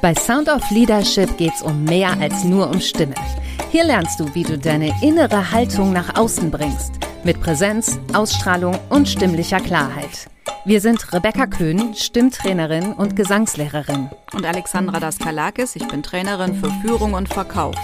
Bei Sound of Leadership geht's um mehr als nur um Stimme. Hier lernst du, wie du deine innere Haltung nach außen bringst. Mit Präsenz, Ausstrahlung und stimmlicher Klarheit. Wir sind Rebecca Köhn, Stimmtrainerin und Gesangslehrerin. Und Alexandra Daskalakis, ich bin Trainerin für Führung und Verkauf.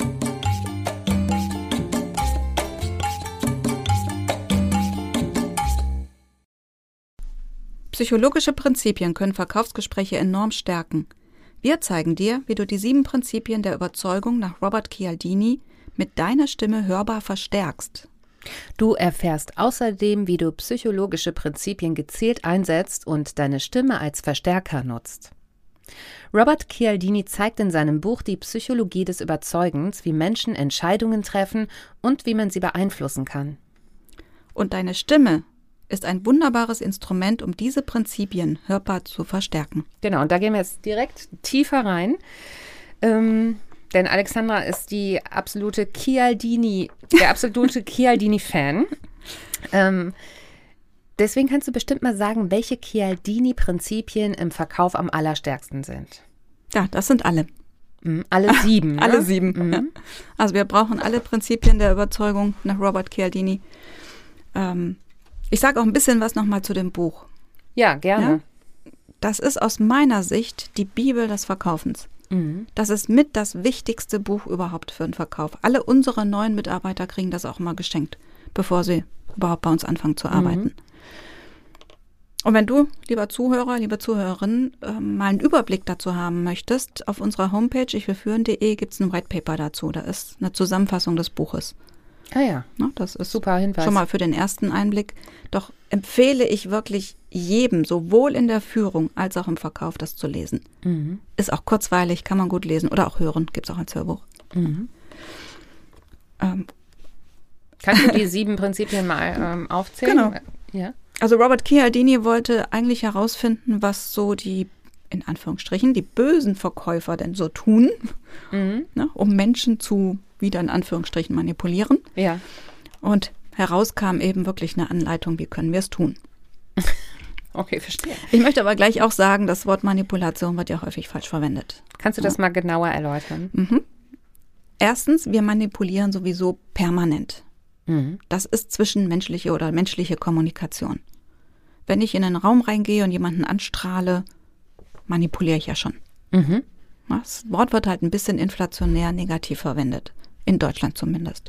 Psychologische Prinzipien können Verkaufsgespräche enorm stärken. Wir zeigen dir, wie du die 7 Prinzipien der Überzeugung nach Robert Cialdini mit deiner Stimme hörbar verstärkst. Du erfährst außerdem, wie du psychologische Prinzipien gezielt einsetzt und deine Stimme als Verstärker nutzt. Robert Cialdini zeigt in seinem Buch Die Psychologie des Überzeugens, wie Menschen Entscheidungen treffen und wie man sie beeinflussen kann. Und deine Stimme ist ein wunderbares Instrument, um diese Prinzipien hörbar zu verstärken. Genau, und da gehen wir jetzt direkt tiefer rein. Denn Alexandra ist der absolute Cialdini-Fan. Deswegen kannst du bestimmt mal sagen, welche Cialdini-Prinzipien im Verkauf am allerstärksten sind. Ja, das sind alle. Alle 7. Ne? Alle 7. Mhm. Ja. Also wir brauchen alle Prinzipien der Überzeugung nach Robert Cialdini. Ich sage auch ein bisschen was nochmal zu dem Buch. Ja, gerne. Ja? Das ist aus meiner Sicht die Bibel des Verkaufens. Mhm. Das ist mit das wichtigste Buch überhaupt für den Verkauf. Alle unsere neuen Mitarbeiter kriegen das auch immer geschenkt, bevor sie überhaupt bei uns anfangen zu arbeiten. Und wenn du, lieber Zuhörer, liebe Zuhörerin, mal einen Überblick dazu haben möchtest, auf unserer Homepage ichwillführen.de gibt es ein White Paper dazu. Da ist eine Zusammenfassung des Buches. Ah ja, Ne, das ist super Hinweis. Schon mal für den ersten Einblick. Doch empfehle ich wirklich jedem, sowohl in der Führung als auch im Verkauf, das zu lesen. Mhm. Ist auch kurzweilig, kann man gut lesen oder auch hören, gibt es auch als Hörbuch. Mhm. Kannst du die 7 Prinzipien mal aufzählen? Genau. Ja. Also Robert Cialdini wollte eigentlich herausfinden, was so die, in Anführungsstrichen, die bösen Verkäufer denn so tun, ne, um Menschen zu, wieder in Anführungsstrichen, manipulieren. Ja. Und heraus kam eben wirklich eine Anleitung, wie können wir es tun. Okay, verstehe. Ich möchte aber gleich auch sagen, das Wort Manipulation wird ja häufig falsch verwendet. Kannst du das mal genauer erläutern? Erstens, wir manipulieren sowieso permanent. Mhm. Das ist zwischenmenschliche oder menschliche Kommunikation. Wenn ich in einen Raum reingehe und jemanden anstrahle, manipuliere ich ja schon. Mhm. Das Wort wird halt ein bisschen inflationär negativ verwendet. In Deutschland zumindest.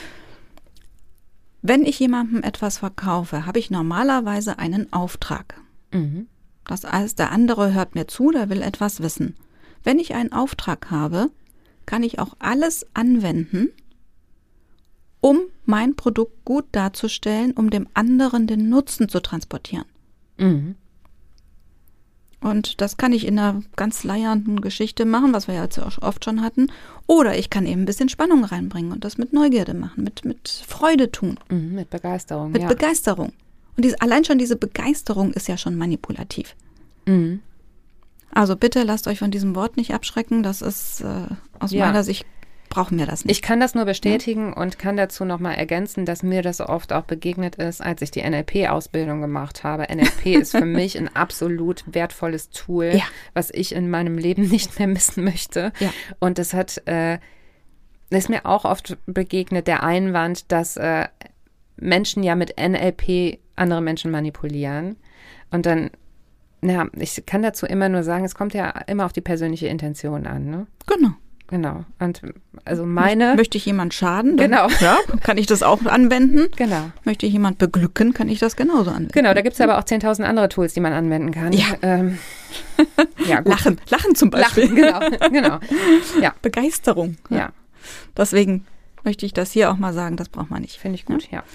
Wenn ich jemandem etwas verkaufe, habe ich normalerweise einen Auftrag. Mhm. Das heißt, der andere hört mir zu, der will etwas wissen. Wenn ich einen Auftrag habe, kann ich auch alles anwenden, um mein Produkt gut darzustellen, um dem anderen den Nutzen zu transportieren. Mhm. Und das kann ich in einer ganz leiernden Geschichte machen, was wir ja jetzt auch oft schon hatten. Oder ich kann eben ein bisschen Spannung reinbringen und das mit Neugierde machen, mit Freude tun. Mhm. Mit Begeisterung. Mit Begeisterung. Und allein schon diese Begeisterung ist ja schon manipulativ. Mhm. Also bitte lasst euch von diesem Wort nicht abschrecken. Das ist aus meiner Sicht, brauchen wir das nicht. Ich kann das nur bestätigen und kann dazu nochmal ergänzen, dass mir das oft auch begegnet ist, als ich die NLP-Ausbildung gemacht habe. NLP ist für mich ein absolut wertvolles Tool, was ich in meinem Leben nicht mehr missen möchte. Ja. Und das ist mir auch oft begegnet, der Einwand, dass Menschen ja mit NLP andere Menschen manipulieren. Und dann, ich kann dazu immer nur sagen, es kommt ja immer auf die persönliche Intention an, ne? Genau. Und also Möchte ich jemand schaden? Genau. Ja, kann ich das auch anwenden? Genau. Möchte ich jemand beglücken, kann ich das genauso anwenden. Genau, da gibt es aber auch 10.000 andere Tools, die man anwenden kann. Ja. Ja, gut. Lachen zum Beispiel. Genau. Ja. Begeisterung. Ja. Deswegen möchte ich das hier auch mal sagen, das braucht man nicht. Finde ich gut, ja.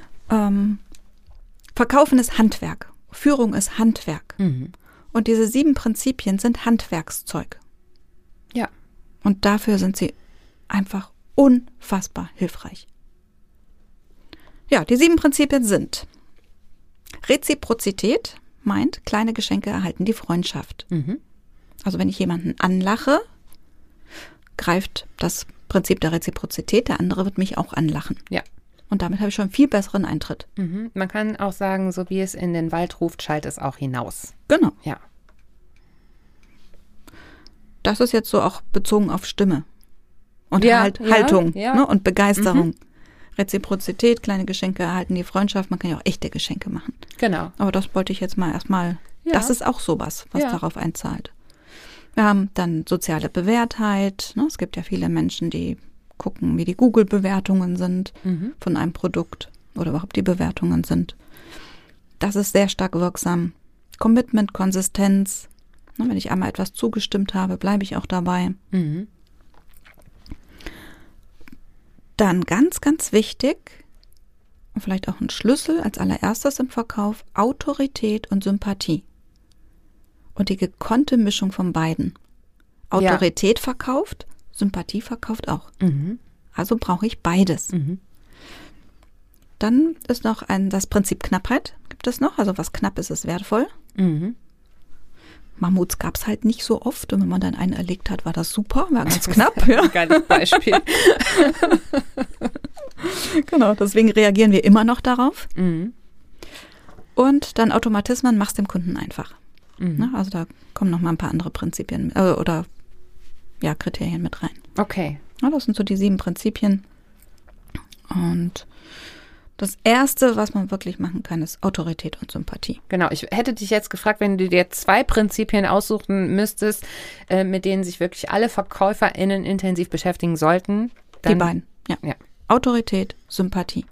Verkaufen ist Handwerk. Führung ist Handwerk. Mhm. Und diese 7 Prinzipien sind Handwerkszeug. Ja. Und dafür sind sie einfach unfassbar hilfreich. Ja, die 7 Prinzipien sind: Reziprozität meint, kleine Geschenke erhalten die Freundschaft. Mhm. Also wenn ich jemanden anlache, greift das Prinzip der Reziprozität, der andere wird mich auch anlachen. Ja. Und damit habe ich schon einen viel besseren Eintritt. Mhm. Man kann auch sagen, so wie es in den Wald ruft, schallt es auch hinaus. Genau. Ja. das ist jetzt so auch bezogen auf Stimme und Haltung ne? Und Begeisterung. Reziprozität, kleine Geschenke erhalten die Freundschaft. Man kann ja auch echte Geschenke machen. Genau. Aber das wollte ich jetzt mal erstmal, das ist auch sowas, was darauf einzahlt. Wir haben dann soziale Bewährtheit. Ne? Es gibt ja viele Menschen, die gucken, wie die Google-Bewertungen sind von einem Produkt oder überhaupt die Bewertungen sind. Das ist sehr stark wirksam. Commitment, Konsistenz. Ne? Wenn ich einmal etwas zugestimmt habe, bleibe ich auch dabei. Dann ganz, ganz wichtig und vielleicht auch ein Schlüssel als allererstes im Verkauf, Autorität und Sympathie. Und die gekonnte Mischung von beiden. Autorität verkauft, Sympathie verkauft auch. Also brauche ich beides. Dann ist noch das Prinzip Knappheit, gibt es noch. Also was knapp ist, ist wertvoll. Mammuts gab es halt nicht so oft. Und wenn man dann einen erlegt hat, war das super, war ganz knapp. Ja. Geiles Beispiel. Genau, deswegen reagieren wir immer noch darauf. Und dann Automatismen, mach's dem Kunden einfach. Ne? Also da kommen noch mal ein paar andere Prinzipien oder Kriterien mit rein. Okay. Ja, das sind so die 7 Prinzipien. Und das Erste, was man wirklich machen kann, ist Autorität und Sympathie. Genau, ich hätte dich jetzt gefragt, wenn du dir 2 Prinzipien aussuchen müsstest, mit denen sich wirklich alle VerkäuferInnen intensiv beschäftigen sollten. Dann, die beiden, ja. Autorität, Sympathie.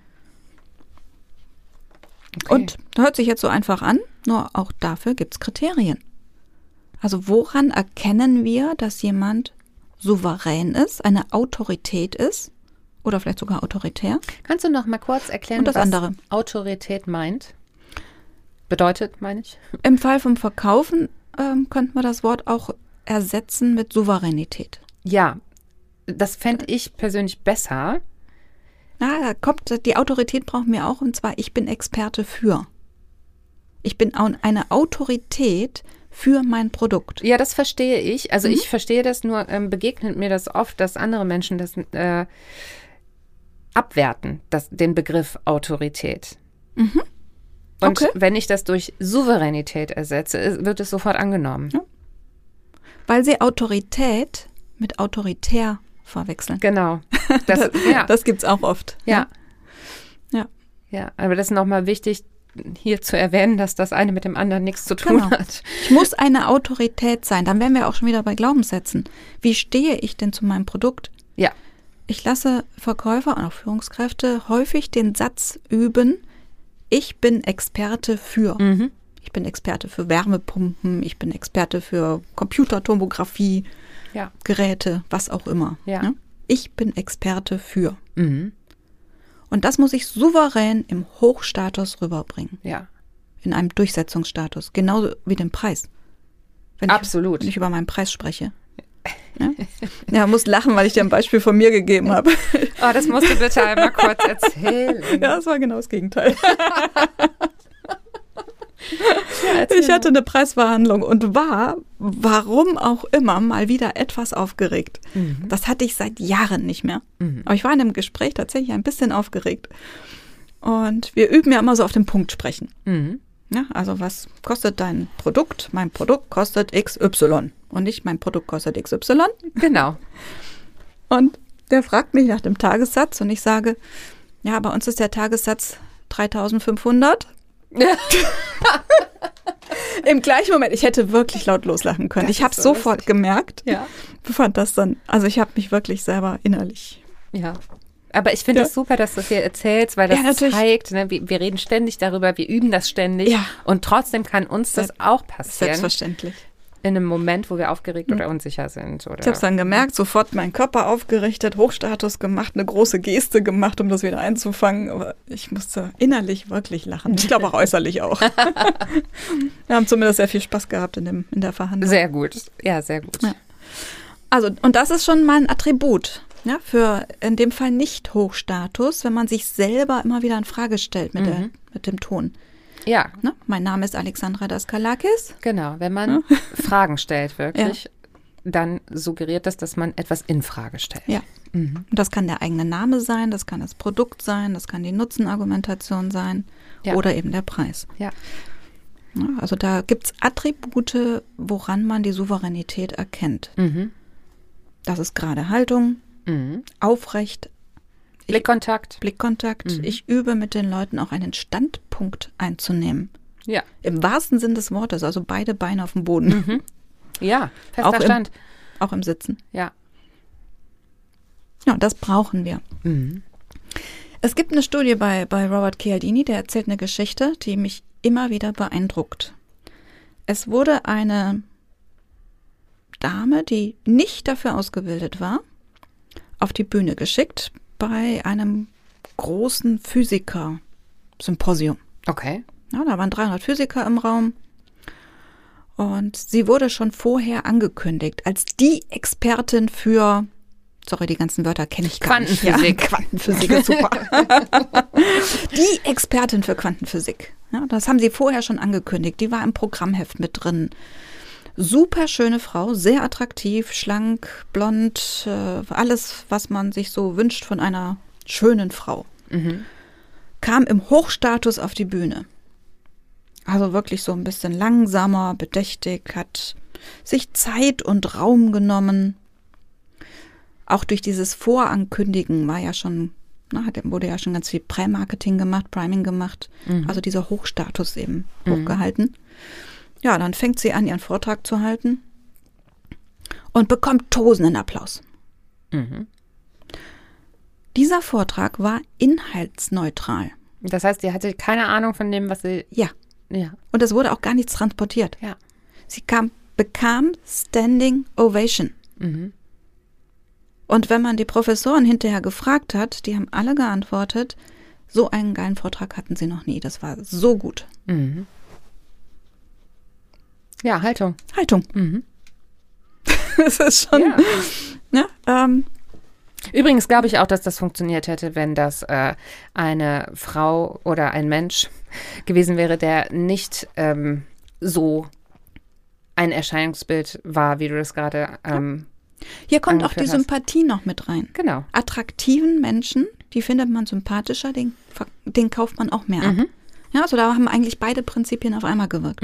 Okay. Und das hört sich jetzt so einfach an, nur auch dafür gibt es Kriterien. Also woran erkennen wir, dass jemand souverän ist, eine Autorität ist oder vielleicht sogar autoritär? Kannst du noch mal kurz erklären, was andere Autorität meint? Bedeutet, meine ich? Im Fall vom Verkaufen könnten wir das Wort auch ersetzen mit Souveränität. Ja, das fände ich persönlich besser. Da kommt, die Autorität brauchen wir auch, und zwar, ich bin Experte für. Ich bin eine Autorität für mein Produkt. Ja, das verstehe ich. Also ich verstehe das, nur begegnet mir das oft, dass andere Menschen das abwerten, den Begriff Autorität. Und wenn ich das durch Souveränität ersetze, wird es sofort angenommen. Ja. Weil sie Autorität mit autoritär verwechseln. Genau. Das gibt es auch oft. Ja, aber das ist nochmal wichtig, hier zu erwähnen, dass das eine mit dem anderen nichts zu tun hat. Ich muss eine Autorität sein. Dann wären wir auch schon wieder bei Glaubenssätzen. Wie stehe ich denn zu meinem Produkt? Ja. Ich lasse Verkäufer und auch Führungskräfte häufig den Satz üben, ich bin Experte für. Ich bin Experte für Wärmepumpen, ich bin Experte für Computertomographie, Geräte, was auch immer. Ja. Ne? Ich bin Experte für. Und das muss ich souverän im Hochstatus rüberbringen. Ja. In einem Durchsetzungsstatus, genauso wie den Preis. Absolut. Wenn ich über meinen Preis spreche. Ja, muss lachen, weil ich dir ein Beispiel von mir gegeben habe. Oh, das musst du bitte einmal kurz erzählen. Ja, das war genau das Gegenteil. Ich hatte eine Preisverhandlung und war, warum auch immer, mal wieder etwas aufgeregt. Das hatte ich seit Jahren nicht mehr. Aber ich war in einem Gespräch tatsächlich ein bisschen aufgeregt. Und wir üben ja immer so auf den Punkt sprechen. Ja, also was kostet dein Produkt? Mein Produkt kostet XY. Und nicht mein Produkt kostet XY. Genau. Und der fragt mich nach dem Tagessatz und ich sage, ja, bei uns ist der Tagessatz 3.500. Im gleichen Moment, ich hätte wirklich laut loslachen können. Ich habe es so sofort gemerkt. Ja. Fand das dann, also ich habe mich wirklich selber innerlich. Ja. Aber ich finde es super, dass du es hier erzählst, weil das zeigt, ne, wir reden ständig darüber, wir üben das ständig. Ja. Und trotzdem kann uns das auch passieren. Selbstverständlich. In einem Moment, wo wir aufgeregt oder unsicher sind. Oder? Ich habe es dann gemerkt, sofort meinen Körper aufgerichtet, Hochstatus gemacht, eine große Geste gemacht, um das wieder einzufangen. Aber ich musste innerlich wirklich lachen. Ich glaube auch äußerlich auch. Wir haben zumindest sehr viel Spaß gehabt in der Verhandlung. Sehr gut. Ja, sehr gut. Ja. Also, und das ist schon mal ein Attribut. Ja, für in dem Fall nicht Hochstatus, wenn man sich selber immer wieder in Frage stellt mit dem Ton. Ja. Ne? Mein Name ist Alexandra Daskalakis. Genau, wenn man Fragen stellt wirklich, dann suggeriert das, dass man etwas in Frage stellt. Ja. Und das kann der eigene Name sein, das kann das Produkt sein, das kann die Nutzenargumentation sein oder eben der Preis. Ja. Ja, also da gibt es Attribute, woran man die Souveränität erkennt. Das ist gerade Haltung, aufrecht. Blickkontakt. Ich übe mit den Leuten auch einen Standpunkt einzunehmen. Ja. Im wahrsten Sinn des Wortes, also beide Beine auf dem Boden. Ja, fester Stand. Auch im Sitzen. Ja. Ja, das brauchen wir. Es gibt eine Studie bei Robert Cialdini, der erzählt eine Geschichte, die mich immer wieder beeindruckt. Es wurde eine Dame, die nicht dafür ausgebildet war, auf die Bühne geschickt bei einem großen Physiker-Symposium. Okay. Ja, da waren 300 Physiker im Raum und sie wurde schon vorher angekündigt als die Expertin für, sorry, die ganzen Wörter kenne ich gar nicht. Quantenphysik. Ja, Quantenphysik ist super. Die Expertin für Quantenphysik. Ja, das haben sie vorher schon angekündigt. Die war im Programmheft mit drin. Super schöne Frau, sehr attraktiv, schlank, blond, alles, was man sich so wünscht von einer schönen Frau. Kam im Hochstatus auf die Bühne. Also wirklich so ein bisschen langsamer, bedächtig, hat sich Zeit und Raum genommen. Auch durch dieses Vorankündigen war ja schon, wurde ja schon ganz viel Prä-Marketing gemacht, Priming gemacht. Also dieser Hochstatus eben hochgehalten. Ja, dann fängt sie an, ihren Vortrag zu halten und bekommt tosenden Applaus. Dieser Vortrag war inhaltsneutral. Das heißt, sie hatte keine Ahnung von dem, was sie... Ja. Und es wurde auch gar nichts transportiert. Ja. Sie bekam Standing Ovation. Und wenn man die Professoren hinterher gefragt hat, die haben alle geantwortet, so einen geilen Vortrag hatten sie noch nie. Das war so gut. Ja, Haltung. Das ist schon... Ja, Übrigens glaube ich auch, dass das funktioniert hätte, wenn das eine Frau oder ein Mensch gewesen wäre, der nicht so ein Erscheinungsbild war, wie du das gerade hier kommt auch die hast. Sympathie noch mit rein. Genau. Attraktiven Menschen, die findet man sympathischer, den kauft man auch mehr ab. Ja, also da haben eigentlich beide Prinzipien auf einmal gewirkt.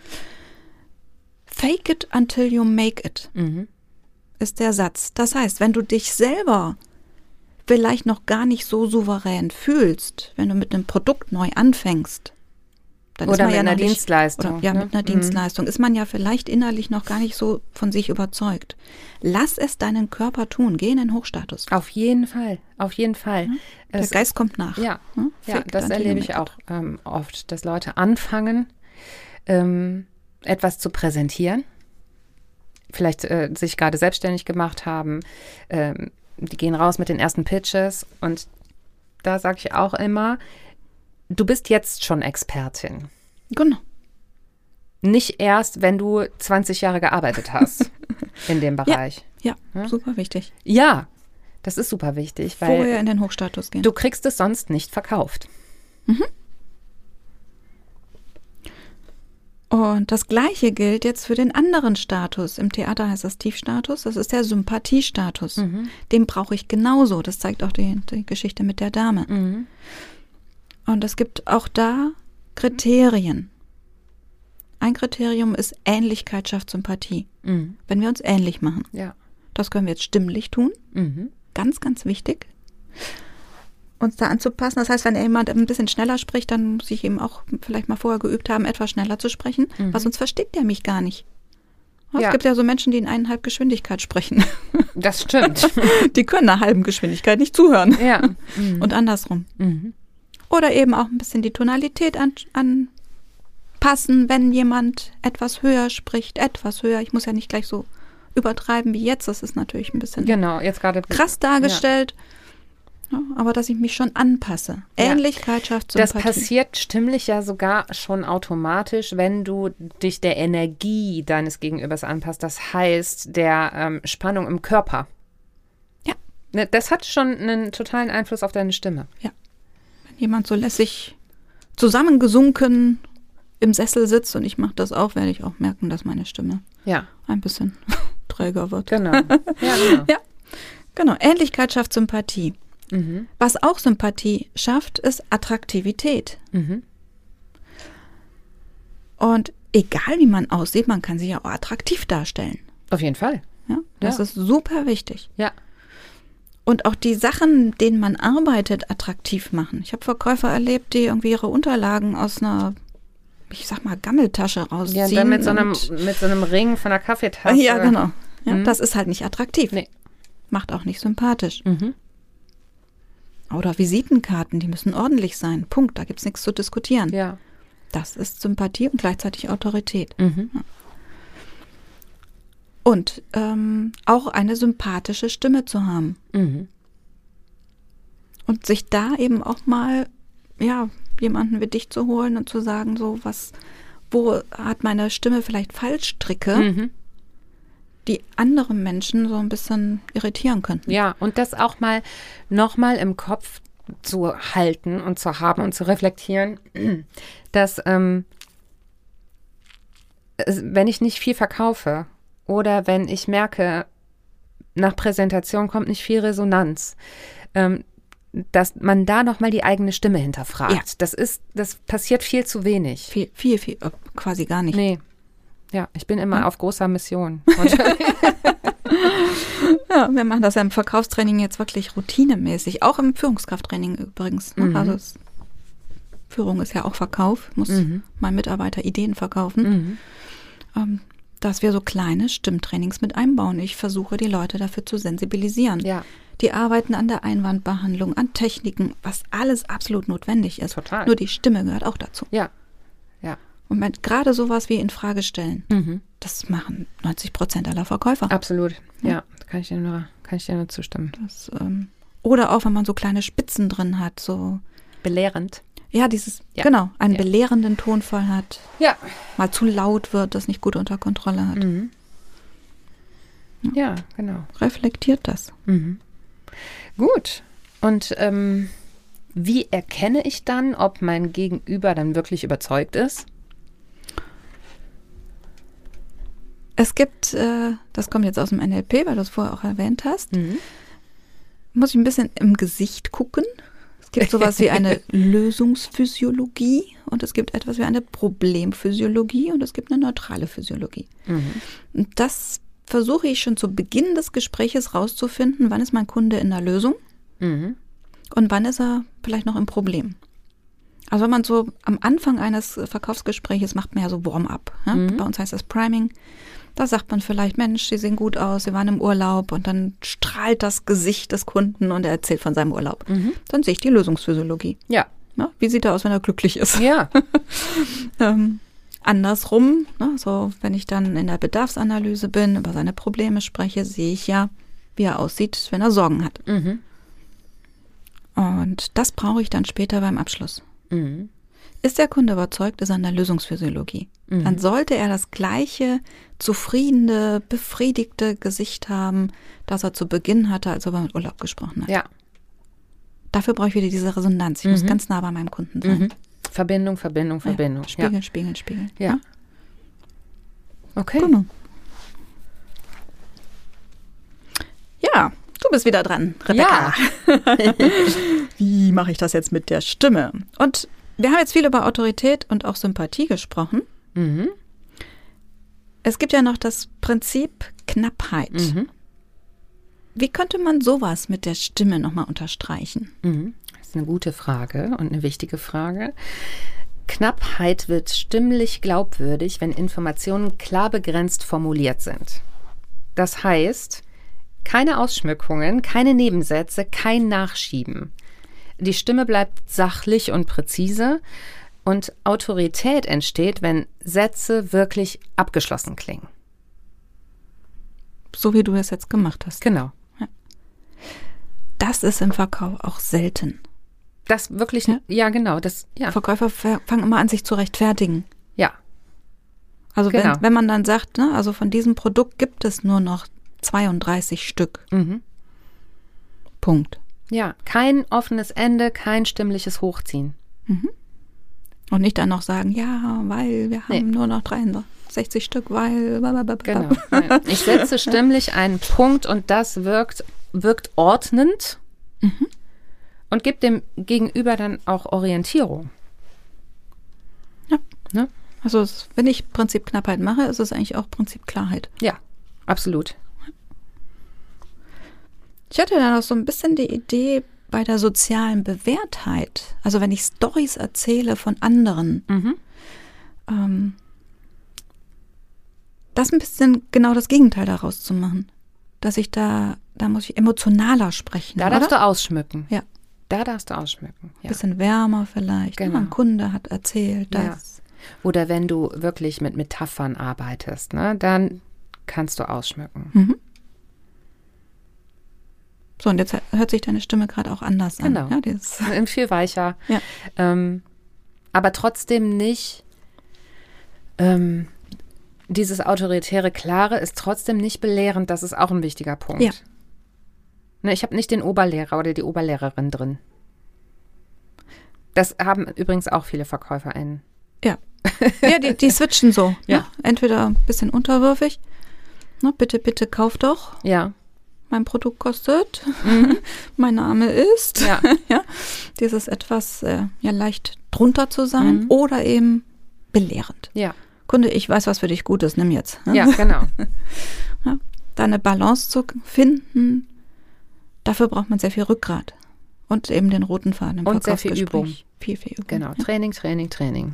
Fake it until you make it. Ist der Satz. Das heißt, wenn du dich selber vielleicht noch gar nicht so souverän fühlst, wenn du mit einem Produkt neu anfängst, dann oder ist man mit ja einer noch nicht, Dienstleistung. oder, mit einer Dienstleistung ist man ja vielleicht innerlich noch gar nicht so von sich überzeugt. Lass es deinen Körper tun. Geh in den Hochstatus. Auf jeden Fall. Der Geist kommt nach. Ja, das erlebe ich auch oft, dass Leute anfangen, etwas zu präsentieren. Vielleicht sich gerade selbstständig gemacht haben, die gehen raus mit den ersten Pitches und da sage ich auch immer, du bist jetzt schon Expertin. Genau. Nicht erst, wenn du 20 Jahre gearbeitet hast in dem Bereich. Ja, super wichtig. Ja, das ist super wichtig, weil vorher in den Hochstatus gehen. Du kriegst es sonst nicht verkauft. Und das Gleiche gilt jetzt für den anderen Status. Im Theater heißt das Tiefstatus, das ist der Sympathiestatus. Den brauche ich genauso. Das zeigt auch die Geschichte mit der Dame. Und es gibt auch da Kriterien. Ein Kriterium ist Ähnlichkeit schafft Sympathie. Wenn wir uns ähnlich machen. Ja. Das können wir jetzt stimmlich tun. Ganz, ganz wichtig. Uns da anzupassen. Das heißt, wenn jemand ein bisschen schneller spricht, dann muss ich eben auch vielleicht mal vorher geübt haben, etwas schneller zu sprechen, weil sonst versteht der mich gar nicht. Es gibt ja so Menschen, die in 1,5 Geschwindigkeit sprechen. Das stimmt. Die können einer halben Geschwindigkeit nicht zuhören. Ja. Und andersrum. Oder eben auch ein bisschen die Tonalität anpassen, wenn jemand etwas höher spricht, etwas höher. Ich muss ja nicht gleich so übertreiben wie jetzt. Das ist natürlich ein bisschen jetzt gerade krass dargestellt. Ja, aber dass ich mich schon anpasse. Ähnlichkeit schafft Sympathie. Das passiert stimmlich ja sogar schon automatisch, wenn du dich der Energie deines Gegenübers anpasst. Das heißt, der Spannung im Körper. Ja. Das hat schon einen totalen Einfluss auf deine Stimme. Ja. Wenn jemand so lässig zusammengesunken im Sessel sitzt und ich mache das auch, werde ich auch merken, dass meine Stimme ein bisschen träger wird. Genau. Ja, genau. Ähnlichkeit schafft Sympathie. Was auch Sympathie schafft, ist Attraktivität. Und egal wie man aussieht, man kann sich ja auch attraktiv darstellen. Auf jeden Fall. Ja, das ist super wichtig. Ja. Und auch die Sachen, denen man arbeitet, attraktiv machen. Ich habe Verkäufer erlebt, die irgendwie ihre Unterlagen aus einer, ich sag mal, Gammeltasche rausziehen. Ja, und dann mit so einem Ring von einer Kaffeetasse. Ja, genau. Ja, das ist halt nicht attraktiv. Nee. Macht auch nicht sympathisch. Oder Visitenkarten, die müssen ordentlich sein. Punkt, da gibt es nichts zu diskutieren. Ja. Das ist Sympathie und gleichzeitig Autorität. Ja. Und auch eine sympathische Stimme zu haben. Und sich da eben auch mal, ja, jemanden wie dich zu holen und zu sagen, so wo hat meine Stimme vielleicht Fallstricke, die andere Menschen so ein bisschen irritieren könnten. Ja, und das auch mal nochmal im Kopf zu halten und zu haben und zu reflektieren, dass wenn ich nicht viel verkaufe oder wenn ich merke, nach Präsentation kommt nicht viel Resonanz, dass man da nochmal die eigene Stimme hinterfragt. Ja. Das passiert viel zu wenig. Viel, quasi gar nicht. Nee. Ja, ich bin immer auf großer Mission. Ja, wir machen das ja im Verkaufstraining jetzt wirklich routinemäßig. Auch im Führungskrafttraining übrigens. Ne? Also Führung ist ja auch Verkauf. Muss mein Mitarbeiter Ideen verkaufen. Dass wir so kleine Stimmtrainings mit einbauen. Ich versuche, die Leute dafür zu sensibilisieren. Ja. Die arbeiten an der Einwandbehandlung, an Techniken, was alles absolut notwendig ist. Total. Nur die Stimme gehört auch dazu. Ja. Ja. Und gerade sowas wie in Frage stellen, das machen 90% aller Verkäufer. Absolut. Ja, kann ich dir nur zustimmen. Das, oder auch, wenn man so kleine Spitzen drin hat, so belehrend. Ja, genau, einen belehrenden Tonfall hat. Ja. Mal zu laut wird, das nicht gut unter Kontrolle hat. Ja, genau. Reflektiert das. Gut. Und wie erkenne ich dann, ob mein Gegenüber dann wirklich überzeugt ist? Es gibt, das kommt jetzt aus dem NLP, weil du es vorher auch erwähnt hast, muss ich ein bisschen im Gesicht gucken. Es gibt sowas wie eine Lösungsphysiologie und es gibt etwas wie eine Problemphysiologie und es gibt eine neutrale Physiologie. Und das versuche ich schon zu Beginn des Gespräches rauszufinden, wann ist mein Kunde in der Lösung und wann ist er vielleicht noch im Problem. Also wenn man so am Anfang eines Verkaufsgespräches macht man ja so Warm-up. Ja? Bei uns heißt das Priming. Da sagt man vielleicht, Mensch, Sie sehen gut aus, Sie waren im Urlaub und dann strahlt das Gesicht des Kunden und er erzählt von seinem Urlaub. Dann sehe ich die Lösungsphysiologie. Ja. Wie sieht er aus, wenn er glücklich ist? Ja. Andersrum, so wenn ich dann in der Bedarfsanalyse bin, über seine Probleme spreche, sehe ich ja, wie er aussieht, wenn er Sorgen hat. Und das brauche ich dann später beim Abschluss. Ist der Kunde überzeugt, ist er in der Lösungsphysiologie. Dann sollte er das gleiche zufriedene, befriedigte Gesicht haben, das er zu Beginn hatte, als er über Urlaub gesprochen hat. Ja. Dafür brauche ich wieder diese Resonanz. Ich muss ganz nah bei meinem Kunden sein. Verbindung. Ja. Spiegel. Ja. Okay. Genau. Ja, du bist wieder dran, Rebecca. Ja. Wie mache ich das jetzt mit der Stimme? Und wir haben jetzt viel über Autorität und auch Sympathie gesprochen. Es gibt ja noch das Prinzip Knappheit. Wie könnte man sowas mit der Stimme nochmal unterstreichen? Das ist eine gute Frage und eine wichtige Frage. Knappheit wird stimmlich glaubwürdig, wenn Informationen klar begrenzt formuliert sind. Das heißt, keine Ausschmückungen, keine Nebensätze, kein Nachschieben. Die Stimme bleibt sachlich und präzise und Autorität entsteht, wenn Sätze wirklich abgeschlossen klingen. So wie du es jetzt gemacht hast. Genau. Ja. Das ist im Verkauf auch selten. Das wirklich, ja genau. Verkäufer fangen immer an, sich zu rechtfertigen. Ja. Also genau. wenn man dann sagt, also von diesem Produkt gibt es nur noch 32 Stück. Punkt. Ja, kein offenes Ende, kein stimmliches Hochziehen. Und nicht dann noch sagen, ja, weil wir haben nur noch 63 Stück, weil... Genau. Ja. Ich setze stimmlich einen Punkt und das wirkt ordnend und gibt dem Gegenüber dann auch Orientierung. Ja. Ne? Also wenn ich Prinzip Knappheit mache, ist es eigentlich auch Prinzip Klarheit. Ja, absolut. Ich hatte dann auch so ein bisschen die Idee bei der sozialen Bewährtheit, also wenn ich Storys erzähle von anderen, das ein bisschen genau das Gegenteil daraus zu machen. Dass ich da muss ich emotionaler sprechen. Da darfst du ausschmücken. Ja. Da darfst du ausschmücken. Ja. Bisschen wärmer vielleicht. Genau. Ein Kunde hat erzählt, dass. Ja. Oder wenn du wirklich mit Metaphern arbeitest, ne, dann kannst du ausschmücken. Mhm. So, und jetzt hört sich deine Stimme gerade auch anders an. Genau. Ja, viel weicher. Ja. Aber trotzdem nicht, dieses autoritäre Klare ist trotzdem nicht belehrend. Das ist auch ein wichtiger Punkt. Ja. Ne, ich habe nicht den Oberlehrer oder die Oberlehrerin drin. Das haben übrigens auch viele VerkäuferInnen. Ja, ja die switchen so. Ja. Ne? Entweder ein bisschen unterwürfig. Ne? Bitte, bitte, kauf doch. Ja. Mein Produkt kostet. Mein Name ist. Ja. Ja. Dieses etwas leicht drunter zu sein oder eben belehrend. Ja. Kunde, ich weiß, was für dich gut ist, nimm jetzt. Ne? Ja, genau. Ja, da eine Balance zu finden, dafür braucht man sehr viel Rückgrat. Und eben den roten Faden im Und sehr viel Verkaufsgespräch. Übung. Viel Übung. Genau, Ja. Training.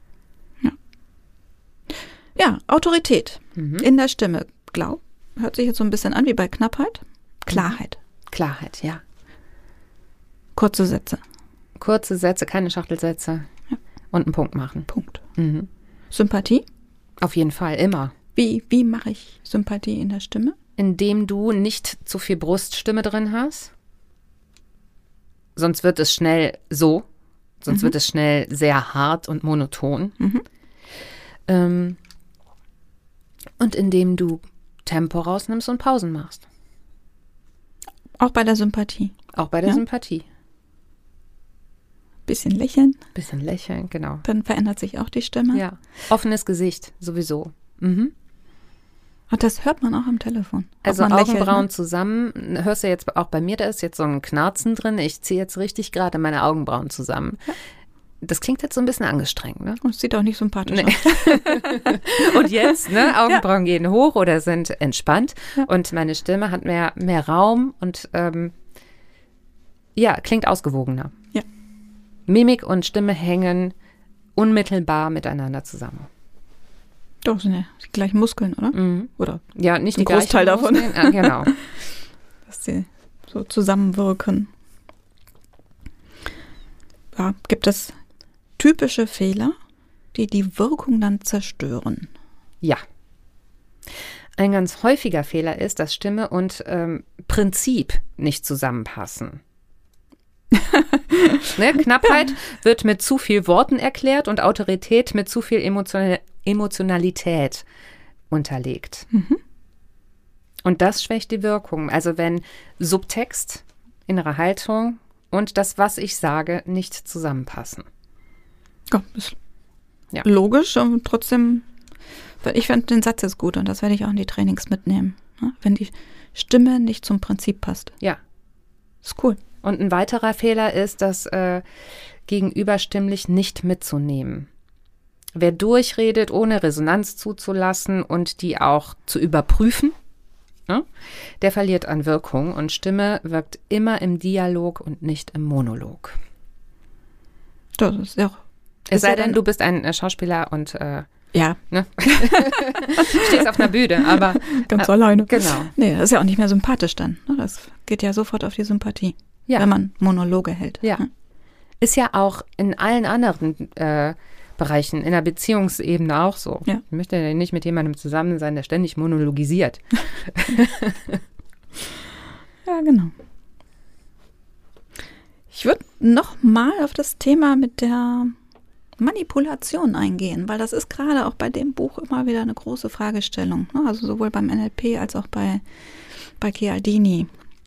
Ja, Autorität in der Stimme. Hört sich jetzt so ein bisschen an wie bei Knappheit. Klarheit. Klarheit, ja. Kurze Sätze. Kurze Sätze, keine Schachtelsätze. Ja. Und einen Punkt machen. Punkt. Mhm. Sympathie. Auf jeden Fall, immer. Wie mache ich Sympathie in der Stimme? Indem du nicht zu viel Bruststimme drin hast. Sonst wird es schnell so. Sonst wird es schnell sehr hart und monoton. Und indem du Tempo rausnimmst und Pausen machst. Auch bei der Sympathie. Auch bei der Ja. Sympathie. Bisschen lächeln, Bisschen lächeln, genau. dann verändert sich auch die Stimme. Ja. Offenes Gesicht, sowieso. Mhm. Und das hört man auch am Telefon. Ob Also man lächelt, Augenbrauen ne? zusammen, hörst du jetzt auch bei mir, da ist jetzt so ein Knarzen drin. Ich ziehe jetzt richtig gerade meine Augenbrauen zusammen. Ja. Das klingt jetzt so ein bisschen angestrengt, ne? Und es sieht auch nicht sympathisch Nee. aus. Und jetzt, ne, Augenbrauen gehen hoch oder sind entspannt und meine Stimme hat mehr Raum und klingt ausgewogener. Ja. Mimik und Stimme hängen unmittelbar miteinander zusammen. Doch, sind ja die gleichen Muskeln, oder? Mhm. Oder Ja, nicht ein die gleichen Großteil davon. Muskeln. Ja, genau. dass sie so zusammenwirken. Ja, gibt es typische Fehler, die die Wirkung dann zerstören? Ja. Ein ganz häufiger Fehler ist, dass Stimme und Prinzip nicht zusammenpassen. Ne? Knappheit wird mit zu viel Worten erklärt und Autorität mit zu viel Emotionalität unterlegt. Und das schwächt die Wirkung. Also wenn Subtext, innere Haltung und das, was ich sage, nicht zusammenpassen. Ja, ist Ja. logisch und trotzdem, ich finde den Satz jetzt gut und das werde ich auch in die Trainings mitnehmen. Ne? Wenn die Stimme nicht zum Prinzip passt. Ja. Ist cool. Und ein weiterer Fehler ist, das Gegenüber stimmlich nicht mitzunehmen. Wer durchredet, ohne Resonanz zuzulassen und die auch zu überprüfen, ne, der verliert an Wirkung und Stimme wirkt immer im Dialog und nicht im Monolog. Das ist ja auch. Es sei denn, du bist ein Schauspieler und Ja, ne? stehst auf einer Bühne, aber ganz alleine. genau. Nee, das ist ja auch nicht mehr sympathisch dann. Ne? Das geht ja sofort auf die Sympathie, Ja. wenn man Monologe hält. Ja. Ne? Ist ja auch in allen anderen Bereichen, in der Beziehungsebene auch so. Ja. Ich möchte ja nicht mit jemandem zusammen sein, der ständig monologisiert. Ja, genau. Ich würde noch mal auf das Thema mit der Manipulation eingehen, weil das ist gerade auch bei dem Buch immer wieder eine große Fragestellung. Ne? Also sowohl beim NLP als auch bei Cialdini.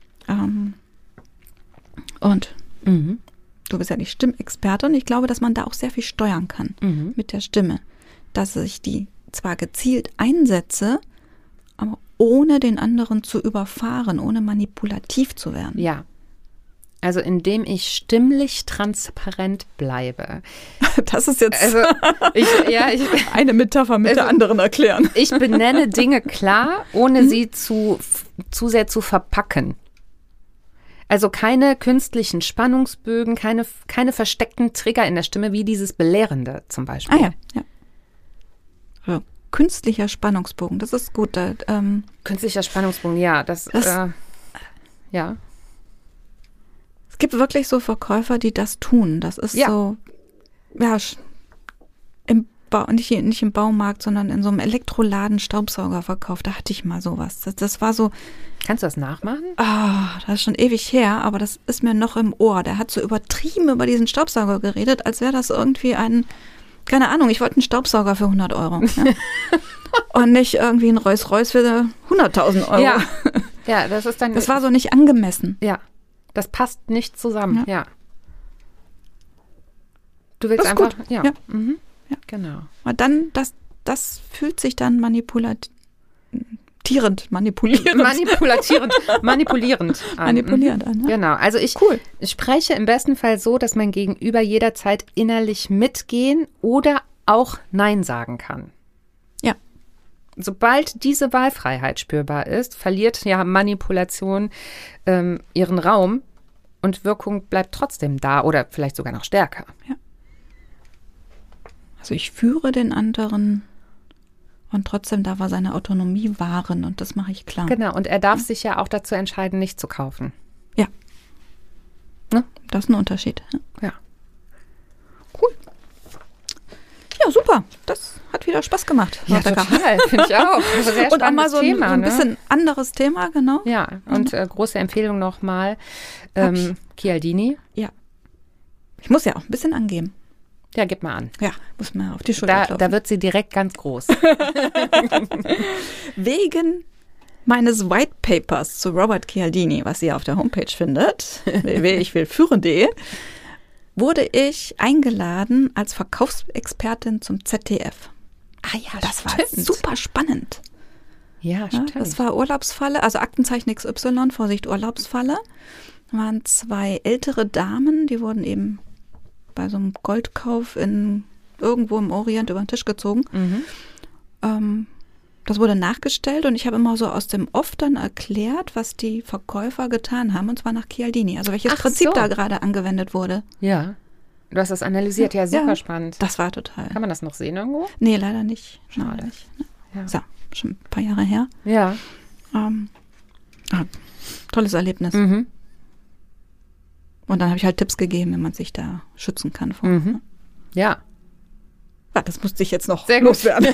Und du bist ja die Stimmexpertin und ich glaube, dass man da auch sehr viel steuern kann mit der Stimme. Dass ich die zwar gezielt einsetze, aber ohne den anderen zu überfahren, ohne manipulativ zu werden. Ja. Also indem ich stimmlich transparent bleibe. Das ist jetzt Also eine Metapher mit der anderen erklären. Ich benenne Dinge klar, ohne sie zu sehr zu verpacken. Also keine künstlichen Spannungsbögen, keine versteckten Trigger in der Stimme, wie dieses Belehrende zum Beispiel. Ah ja. Also, künstlicher Spannungsbogen, das ist gut. Künstlicher Spannungsbogen, ja. Das ja. Es gibt wirklich so Verkäufer, die das tun. Das ist so, nicht im Baumarkt, sondern in so einem Elektroladen Staubsaugerverkauf. Da hatte ich mal sowas. Das war so. Kannst du das nachmachen? Das ist schon ewig her, aber das ist mir noch im Ohr. Der hat so übertrieben über diesen Staubsauger geredet, als wäre das irgendwie keine Ahnung, ich wollte einen Staubsauger für 100 Euro. Ja? Und nicht irgendwie ein Rolls-Royce für 100.000 Euro. Ja, das ist dann. Das war so nicht angemessen. Ja, das passt nicht zusammen. Ja. Du willst das ist einfach. Gut. Ja. Mhm. Ja, genau. Aber dann, das fühlt sich dann manipulierend an. Manipulierend an. Ne? Genau. Also ich spreche im besten Fall so, dass mein Gegenüber jederzeit innerlich mitgehen oder auch Nein sagen kann. Ja. Sobald diese Wahlfreiheit spürbar ist, verliert ja Manipulation ihren Raum und Wirkung bleibt trotzdem da oder vielleicht sogar noch stärker. Ja. Also ich führe den anderen und trotzdem darf er seine Autonomie wahren und das mache ich klar. Genau, und er darf sich ja auch dazu entscheiden, nicht zu kaufen. Ja. Ne? Das ist ein Unterschied. Ja. Cool. Ja, super. Das hat wieder Spaß gemacht. Ja, total. Finde ich auch. Also sehr und auch mal so Thema, ein bisschen anderes Thema, genau. Ja, und große Empfehlung nochmal. Cialdini. Ja. Ich muss ja auch ein bisschen angeben. Ja, gib mal an. Ja, muss man auf die Schulter klopfen. Da wird sie direkt ganz groß. Wegen meines White Papers zu Robert Cialdini, was ihr auf der Homepage findet, www.ichwillführen.de, wurde ich eingeladen als Verkaufsexpertin zum ZDF. Ah ja, das war super spannend. Ja, stimmt. Das war Urlaubsfalle, also Aktenzeichen XY, Vorsicht, Urlaubsfalle. Da waren 2 ältere Damen, die wurden eben bei so einem Goldkauf irgendwo im Orient über den Tisch gezogen. Das wurde nachgestellt und ich habe immer so aus dem Off dann erklärt, was die Verkäufer getan haben, und zwar nach Cialdini. Also welches Prinzip da gerade angewendet wurde. Ja, du hast das analysiert. Ja, super spannend. Das war total. Kann man das noch sehen irgendwo? Nee, leider nicht. Schade. Nicht. Ja. So, schon ein paar Jahre her. Ja. Tolles Erlebnis. Mhm. Und dann habe ich halt Tipps gegeben, wie man sich da schützen kann vor. Mhm. Ja. Das musste ich jetzt noch sehr loswerden.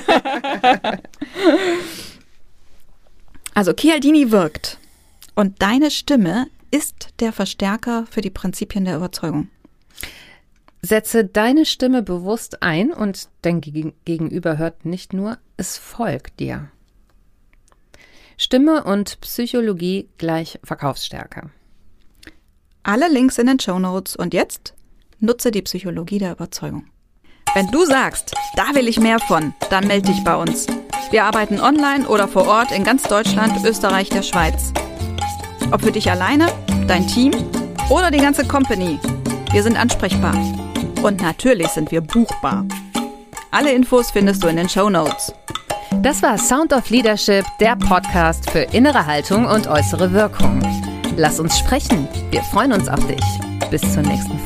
Also Cialdini wirkt. Und deine Stimme ist der Verstärker für die Prinzipien der Überzeugung. Setze deine Stimme bewusst ein und dein Gegenüber hört nicht nur, es folgt dir. Stimme und Psychologie gleich Verkaufsstärke. Alle Links in den Shownotes und jetzt nutze die Psychologie der Überzeugung. Wenn du sagst, da will ich mehr von, dann melde dich bei uns. Wir arbeiten online oder vor Ort in ganz Deutschland, Österreich, der Schweiz. Ob für dich alleine, dein Team oder die ganze Company. Wir sind ansprechbar. Und natürlich sind wir buchbar. Alle Infos findest du in den Shownotes. Das war Sound of Leadership, der Podcast für innere Haltung und äußere Wirkung. Lass uns sprechen. Wir freuen uns auf dich. Bis zur nächsten Folge.